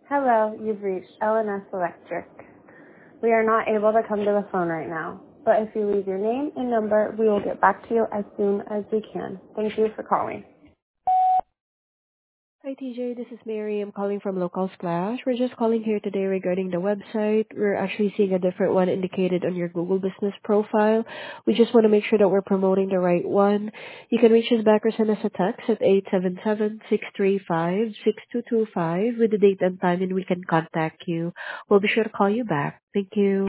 Hello, you've reached LNS Electric. We are not able to come to the phone right now, but if you leave your name and number, we will get back to you as soon as we can. Thank you for calling. Hi, TJ. This is Mary. I'm calling from Local Splash. We're just calling here today regarding the website. We're actually seeing a different one indicated on your Google Business profile. We just want to make sure that we're promoting the right one. You can reach us back or send us a text at 877-635-6225 with the date and time, and we can contact you. We'll be sure to call you back. Thank you.